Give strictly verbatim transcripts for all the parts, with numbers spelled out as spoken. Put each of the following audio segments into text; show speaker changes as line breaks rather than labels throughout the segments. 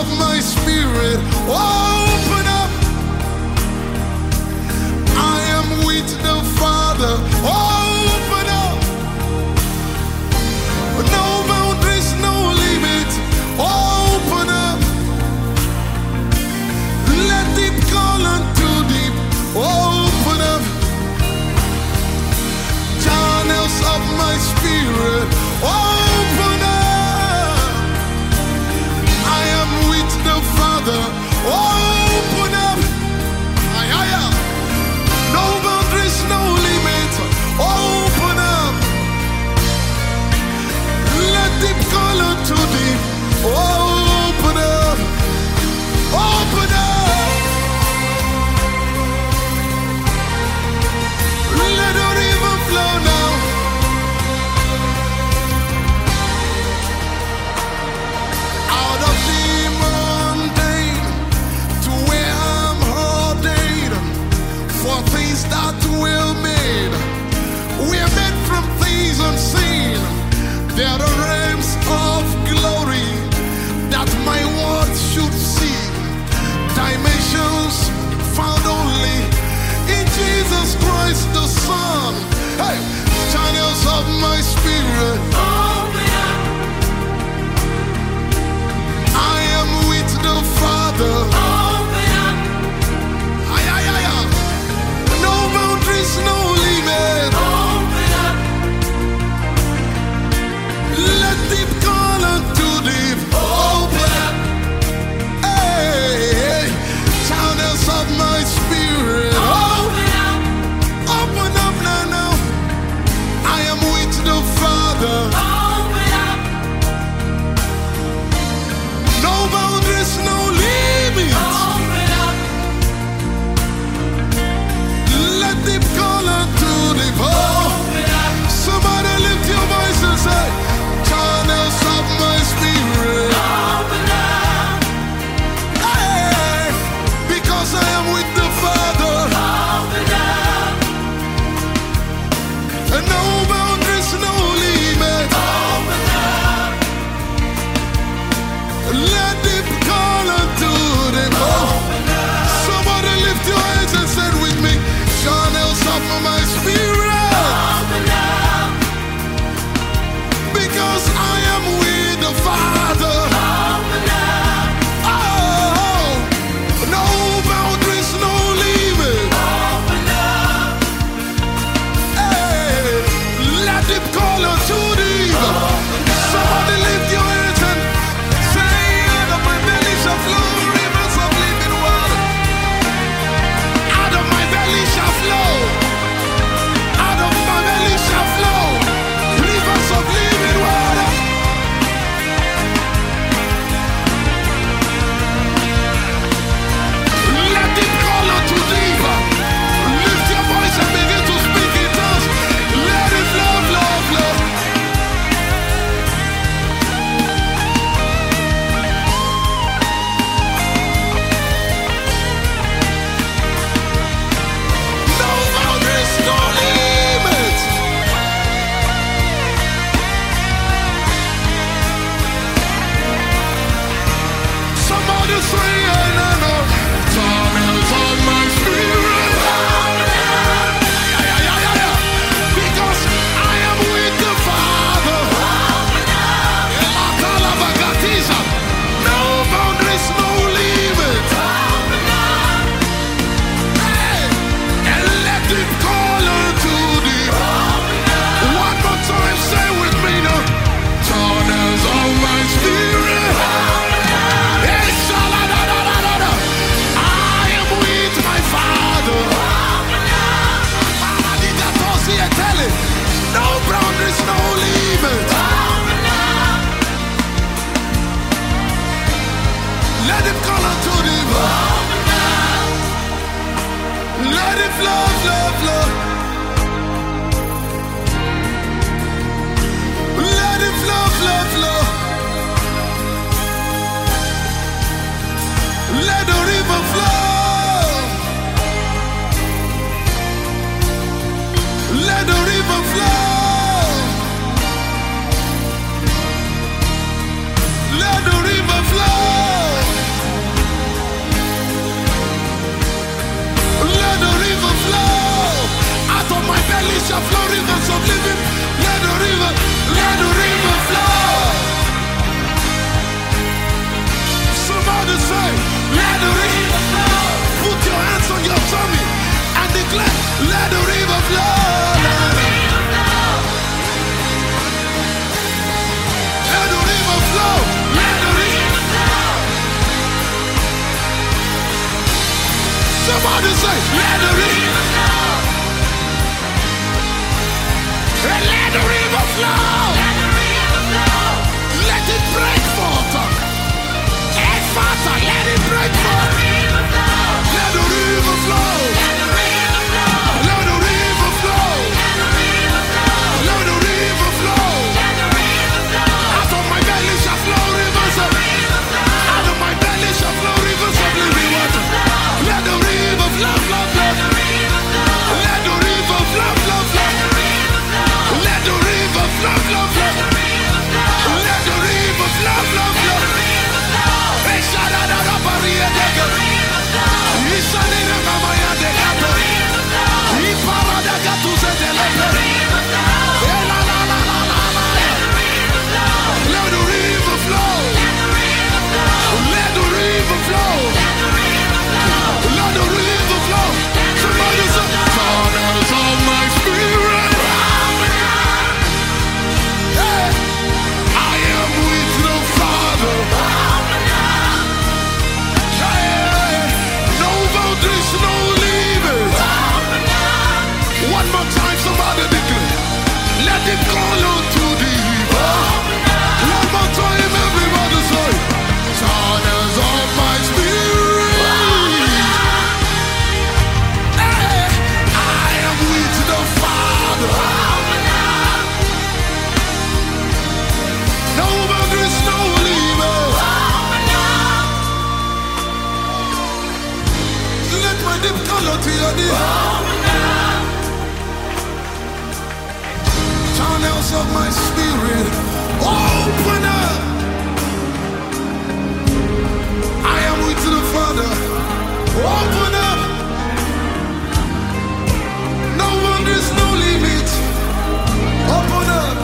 of my spirit, open up. I am with the Father, open up. No boundaries, no limits, open up. Let deep call unto deep, open up. Channels of my spirit, open up. I am with the Father, open up. Ay, ay, ay. No boundaries, no limits, open up. Let deep call unto deep, open up, open up. Let the river flow now. Out of the mundane to where I'm ordained for things that were made. We're made from things unseen. There are realms of glory that my words should see. Dimensions found only in Jesus Christ the Son. Hey, channels of my spirit, open up. I am with the Father, open up. Ay, ay, ay, ay. No boundaries, no limit, open up. Let deep call unto deep, open up. Hey, hey. Channels of my spirit, open up. Open up now, now. I am with the Father, open up. No boundaries, no limits, open up. Let deep call unto deep, open up. Somebody lift your voice and say, channels of my spirit, open up. Hey, because I am with the Father, open up. And no boundaries, no limit, open up. Let deep call unto them, open up. Somebody lift your hands and say with me, channels of my spirit, open up. Because I am with the Father, open up. Oh, no boundaries, no limit, open up. Hey, let it call unto thee. Somebody lift your hands and say, out of my belly shall flow rivers of living water. Out of my belly shall flow. Out of my belly shall flow rivers of living water. Let it call unto thee. Lift your voice and begin to speak in tongues. Let it flow, flow, flow. No boundaries, no limits. Somebody say, I know, channels of my spirit, yeah, yeah, yeah, yeah, yeah. Because I am with the Father, Elakalabagatiza. No boundaries, no limits, hey, and let it call unto thee. One more time, say with me now, channels of my spirit. Hey, shala-da-da-da-da-da. I am with my Father. Paradidatosi-etele. No boundaries, no limits. Let it call unto thee. Let it flow, flow, flow. Let it flow, flow, flow. Let the river flow. Let the river flow. Let the river flow. Somebody say, let the river flow. Let the river flow. Let the river flow. Let it break forth. And faster, let it break forth. Let the river flow. Let the river flow. Let the river flow. Let the river flow. Let the river flow. Out of my belly shall flow rivers of. Out of my belly shall flow rivers of living water. Let the river flow, flow, flow. Let the river flow, flow, flow. Let the river flow, flow, flow. Let the river flow, flow, flow. Hey, shout out to the barrier, nigga. He shall in the mama, ya de gato. He para de gato, se de lepe. Hey, la, la, la, la, la, la. Let the river flow. Let the river flow. Let the river flow. Somebody say, corners of my spirit. Hey, I am with the Father. Hey, no boundaries, no limits. One more time, somebody declare. Let it call unto thee. One more time, everybody say, corners of my spirit. No boundaries, no limits. Let my deep color to your deep. Channels of my spirit, open up. I am with the Father. Open up. No boundaries, no limits. Open up.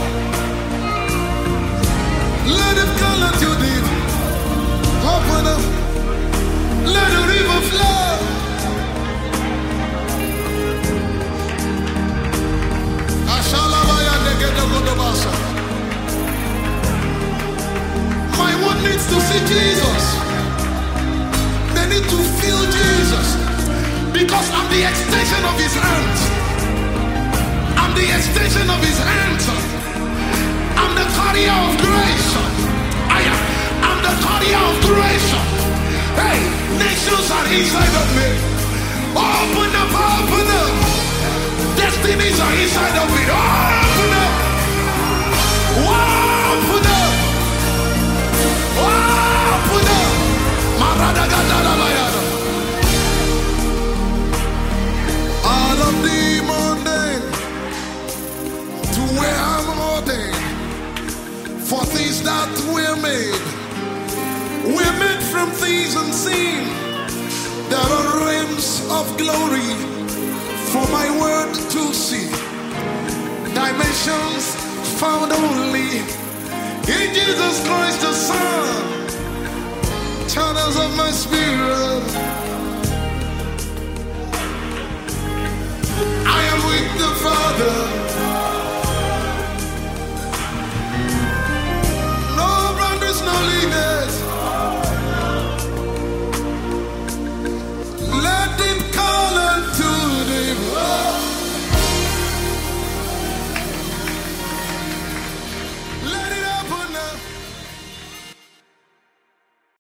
Let it come at you deep. Open up. Let the river flow. My one needs to see Jesus. They need to feel Jesus. Because I'm the extension of his hands. I'm the extension of his hands. I'm the carrier of grace. I am. I'm the carrier of grace. Hey, nations are inside of me. Open up, open up. Destinies are inside of me. Open up. Open up. Open up. Maradagadalabayada. All of the mundane to where I'm ordained. For things that were made, we're made from things unseen. There are realms of glory for my word to see. Dimensions found only in Jesus Christ the Son. Channels of my spirit,